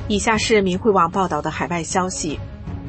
以下是明慧网报道的海外消息，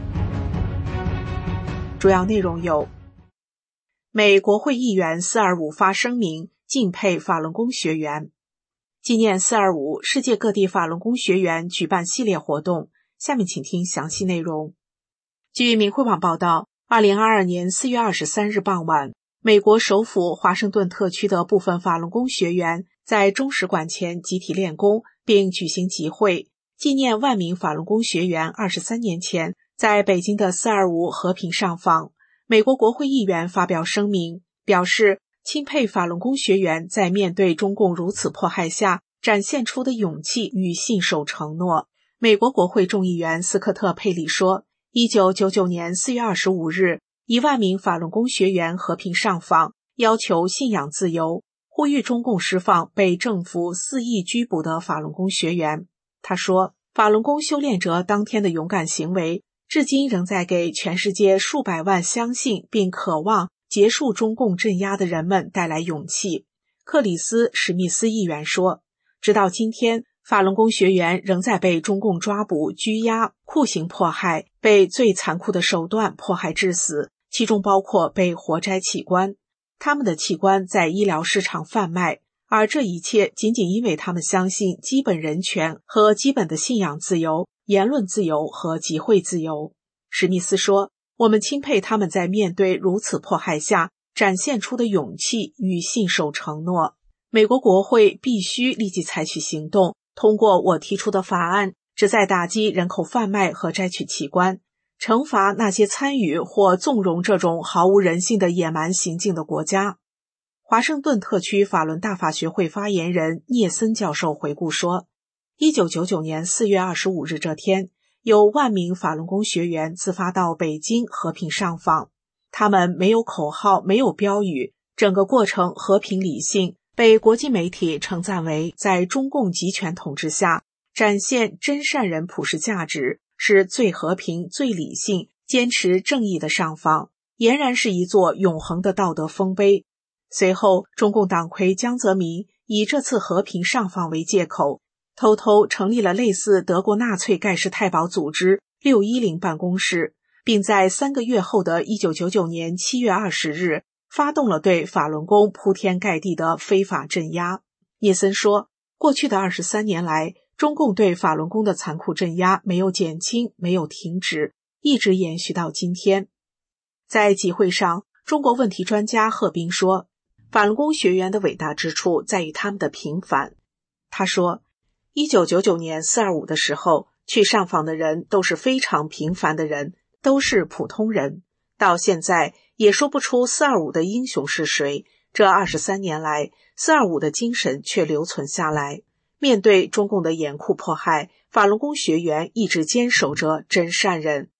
主要内容有：美国会议员425发声明敬佩法轮功学员。纪念425，世界各地法轮功学员举办系列活动。下面请听详细内容。据明慧网报道，2022年4月23日傍晚，美国首府华盛顿特区的部分法轮功学员在中使馆前集体练功，并举行集会，纪念万名法轮功学员23年前在北京的425和平上访。美国国会议员发表声明，表示钦佩法轮功学员在面对中共如此迫害下展现出的勇气与信守承诺。美国国会众议员斯科特·佩里说，1999年4月25日，1万名法轮功学员和平上访，要求信仰自由，呼吁中共释放被政府肆意拘捕的法轮功学员。他说，法轮功修炼者当天的勇敢行为，至今仍在给全世界数百万相信并渴望结束中共镇压的人们带来勇气。克里斯·史密斯议员说，直到今天，法轮功学员仍在被中共抓捕、拘押、酷刑迫害，被最残酷的手段迫害致死，其中包括被活摘器官。他们的器官在医疗市场贩卖，而这一切仅仅因为他们相信基本人权和基本的信仰自由、言论自由和集会自由。史密斯说，我们钦佩他们在面对如此迫害下展现出的勇气与信守承诺。美国国会必须立即采取行动，通过我提出的法案，旨在打击人口贩卖和摘取器官，惩罚那些参与或纵容这种毫无人性的野蛮行径的国家。华盛顿特区法轮大法学会发言人聂森教授回顾说，1999年4月25日这天，有万名法轮功学员自发到北京和平上访。他们没有口号，没有标语，整个过程和平理性，被国际媒体称赞为在中共集权统治下展现真善人普世价值，是最和平、最理性、坚持正义的上访，俨然是一座永恒的道德丰碑。随后，中共党魁江泽民以这次和平上访为借口，偷偷成立了类似德国纳粹盖世太保组织610办公室，并在3个月后的1999年7月20日发动了对法轮功铺天盖地的非法镇压。聂森说，过去的23年来，中共对法轮功的残酷镇压没有减轻，没有停止，一直延续到今天。在集会上，中国问题专家贺斌说，法轮功学员的伟大之处在于他们的平凡。他说，1999年425的时候，去上访的人都是非常平凡的人，都是普通人。到现在也说不出425的英雄是谁，这23年来，425的精神却留存下来。面对中共的严酷迫害，法轮功学员一直坚守着真善忍。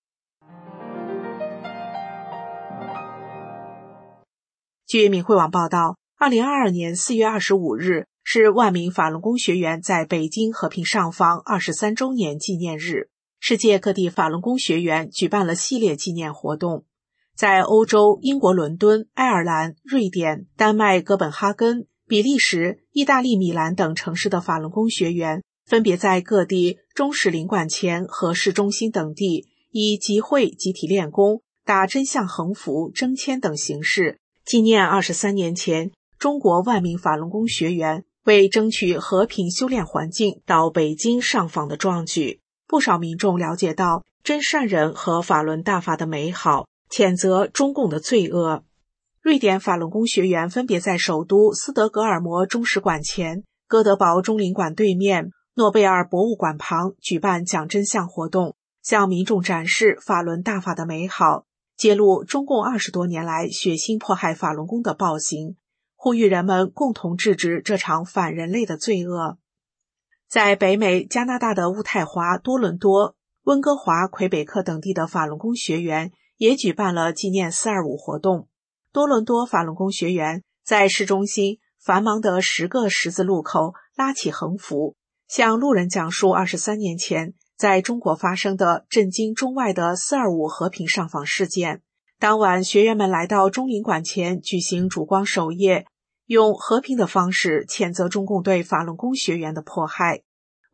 据明慧网报道，2022年4月25日是万名法轮功学员在北京和平上访23周年纪念日。世界各地法轮功学员举办了系列纪念活动。在欧洲，英国伦敦、爱尔兰、瑞典、丹麦哥本哈根、比利时、意大利米兰等城市的法轮功学员分别在各地中使领馆前和市中心等地以集会、集体练功、打真相横幅、征签等形式纪念23年前中国万名法轮功学员为争取和平修炼环境到北京上访的壮举。不少民众了解到真善忍和法轮大法的美好，谴责中共的罪恶。瑞典法轮功学员分别在首都斯德哥尔摩中使馆前、哥德堡中领馆对面、诺贝尔博物馆旁举办讲真相活动，向民众展示法轮大法的美好，揭露中共20多年来血腥迫害法轮功的暴行，呼吁人们共同制止这场反人类的罪恶。在北美加拿大的渥太华、多伦多、温哥华、魁北克等地的法轮功学员也举办了纪念425活动。多伦多法轮功学员在市中心繁忙的10个十字路口拉起横幅，向路人讲述23年前在中国发生的震惊中外的425和平上访事件。当晚，学员们来到中领馆前举行烛光守夜，用和平的方式谴责中共对法轮功学员的迫害。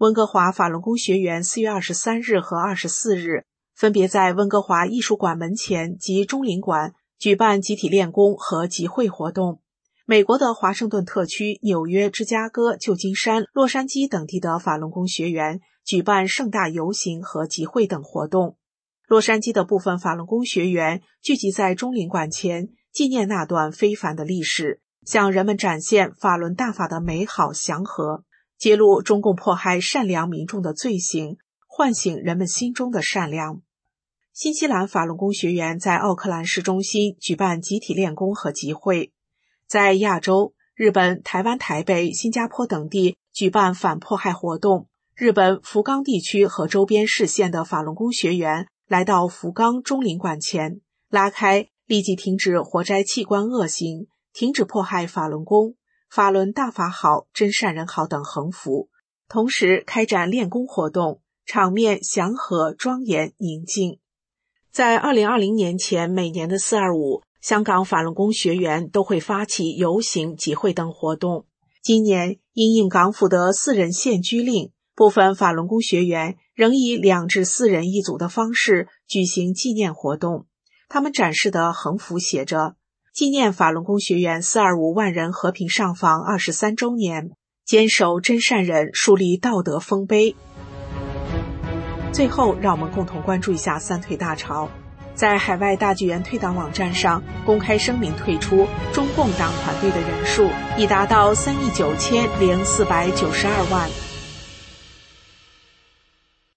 温哥华法轮功学员4月23日和24日分别在温哥华艺术馆门前及中领馆举办集体练功和集会活动。美国的华盛顿特区、纽约、芝加哥、旧金山、洛杉矶等地的法轮功学员举办盛大游行和集会等活动。洛杉矶的部分法轮功学员聚集在中领馆前，纪念那段非凡的历史，向人们展现法轮大法的美好祥和，揭露中共迫害善良民众的罪行，唤醒人们心中的善良。新西兰法轮功学员在奥克兰市中心举办集体练功和集会。在亚洲，日本、台湾台北、新加坡等地举办反迫害活动。日本福冈地区和周边市县的法轮功学员来到福冈中领馆前，拉开立即停止活摘器官恶行、停止迫害法轮功、法轮大法好、真善人好等横幅，同时开展练功活动，场面祥和、庄严、宁静。在2020年前，每年的425，香港法轮功学员都会发起游行、集会等活动。今年因应港府的4人限居令，部分法轮功学员仍以2至4人一组的方式举行纪念活动。他们展示的横幅写着：纪念法轮功学员425万人和平上访23周年，坚守真善忍，树立道德丰碑。最后，让我们共同关注一下三退大潮。在海外大纪元退党网站上公开声明退出中共党团队的人数已达到3.90492万。